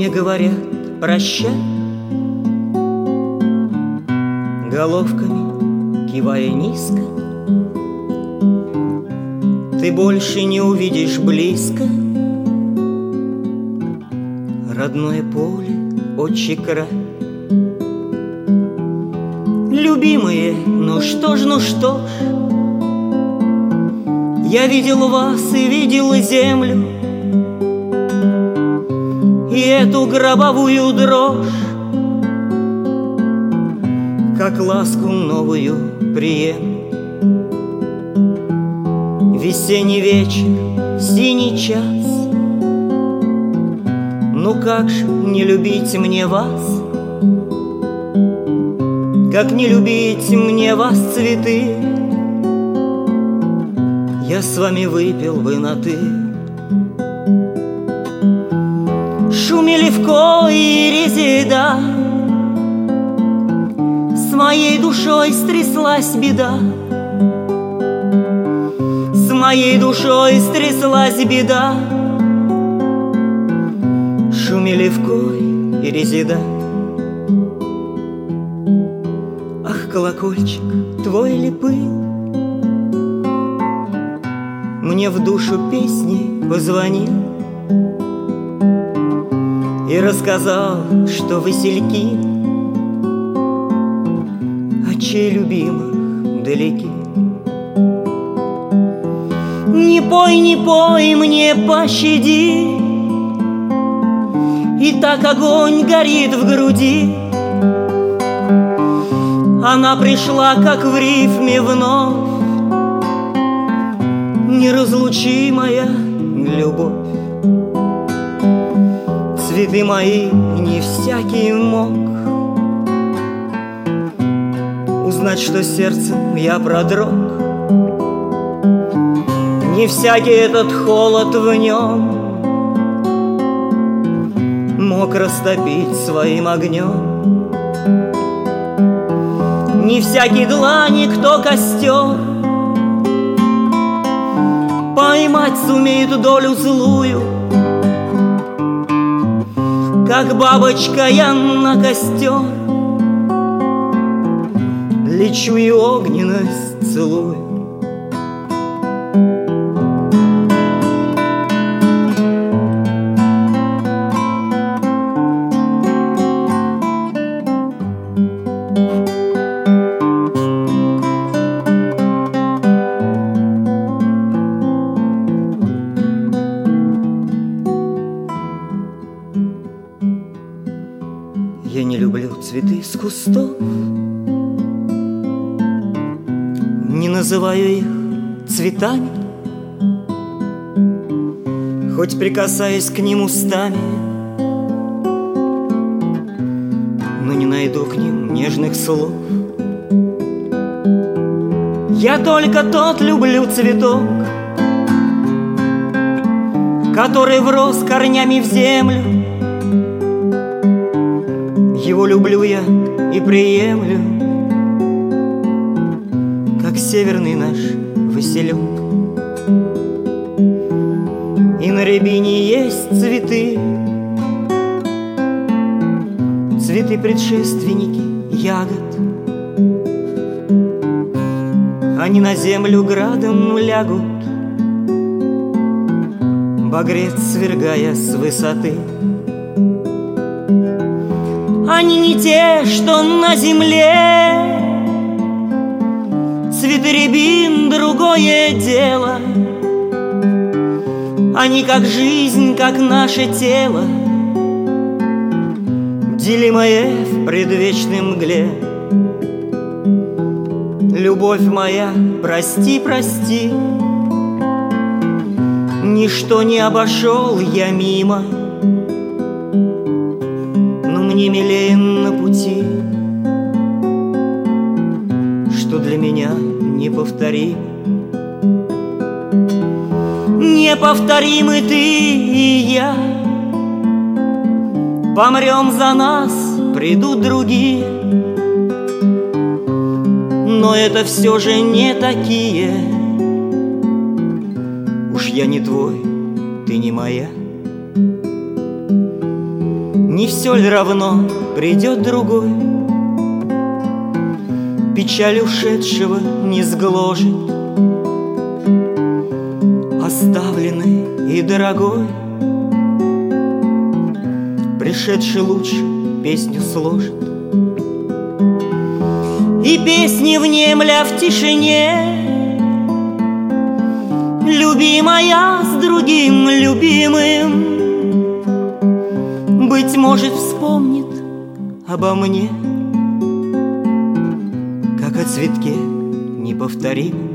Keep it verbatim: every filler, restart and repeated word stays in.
говорят прощай, головками кивая низко. Ты больше не увидишь близко родное поле, отчий край. Любимые, ну что ж, ну что ж, я видел вас и видел землю, и эту гробовую дрожь, как ласку новую прием. Весенний вечер, синий час, ну как же не любить мне вас, как не любить мне вас, цветы. Я с вами выпил бы на «ты». Шумели в кое резида, с моей душой стряслась беда, с моей душой стряслась беда. Шумели в кой резида. Ах, колокольчик, твой ли пыл мне в душу песни позвонил и рассказал, что васильки очей любимых далеки. Не пой, не пой, мне пощади, и так огонь горит в груди. Она пришла, как в рифме вновь, неразлучимая любовь. Цветы мои не всякий мог узнать, что сердцем я продрог. Не всякий этот холод в нем мог растопить своим огнем. Не всякий длани, кто костер поймать сумеет долю злую. Как бабочка я на костер лечу и огненность целую. Я не люблю цветы с кустов, не называю их цветами, хоть прикасаюсь к ним устами, но не найду к ним нежных слов. Я только тот люблю цветок, который врос корнями в землю. Его люблю я и приемлю, как северный наш василек. И на рябине есть цветы, цветы предшественники ягод. Они на землю градом лягут, багрец свергая с высоты. Они не те, что на земле, цветы рябин — другое дело. Они как жизнь, как наше тело, делимое в предвечной мгле. Любовь моя, прости, прости, ничто не обошел я мимо, но мне милее на пути, что для меня неповторим. Неповторимы ты и я, помрем за нас, придут другие, но это все же не такие. Уж я не твой, ты не моя. Не все ли равно, придет другой? Печаль ушедшего не сгложит, оставленный и дорогой. Пришедший луч песню сложит, и песни внемля в тишине, любимая с другим любимым, быть может, вспомнит обо мне, как о цветке неповторимом.